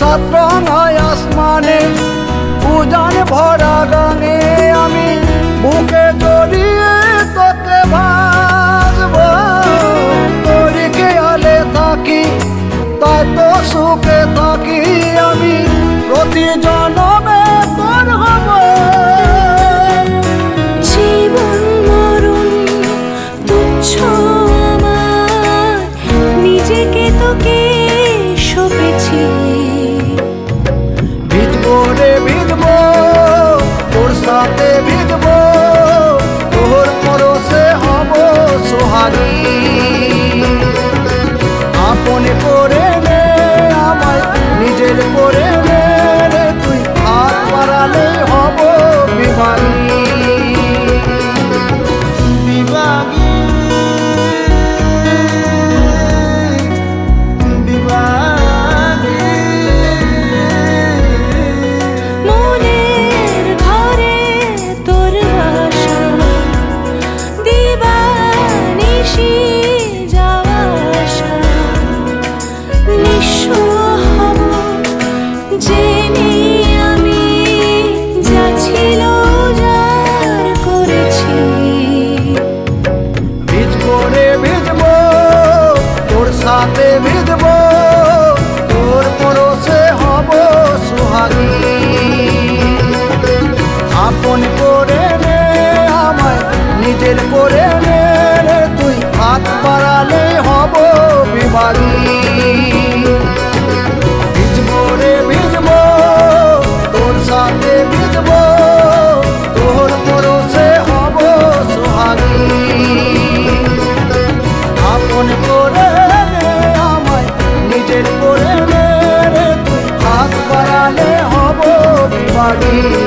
সাতরঙায় আসমানে উজান ভরা গানে আমি বুকে জড়িয়ে তোকে ভাসবো। তোরই খেয়ালে থাকি তাই তো সুখে থাকি আমি প্রতি জনমে তোর হব। জীবন মরণ তুচ্ছ আমার, নিজেকে তোকে সঁপেছি। ভিজবো রে ভিজবো তোর সাথে ভিজবো, তোর পরশে হব সোহাগী। আপন করে নে আমায় নিজের করে নে রে, তুই হাত বাড়ালে হব বিভাগী। মনের ঘরে তোর বাসা, দিবানিশি যাওয়া আসা। নিঃস্ব হব জেনে আমি, যা ছিল যার করেছি। ভিজবো রে ভিজবো তোর সাথে ভিজবো, তোর পরশে হব সোহাগী। আপন করে নে আমায় নিজের করে নে রে, তুই হাত বাড়ালে হব বিভাগী। ভিজবো রে ভিজবো তোর সাথে ভিজবো, তোর পরশে হব সোহাগী। আপন করে নে আমায় নিজের করে নে রে, তুই হাত বাড়ালে হব বিভাগী।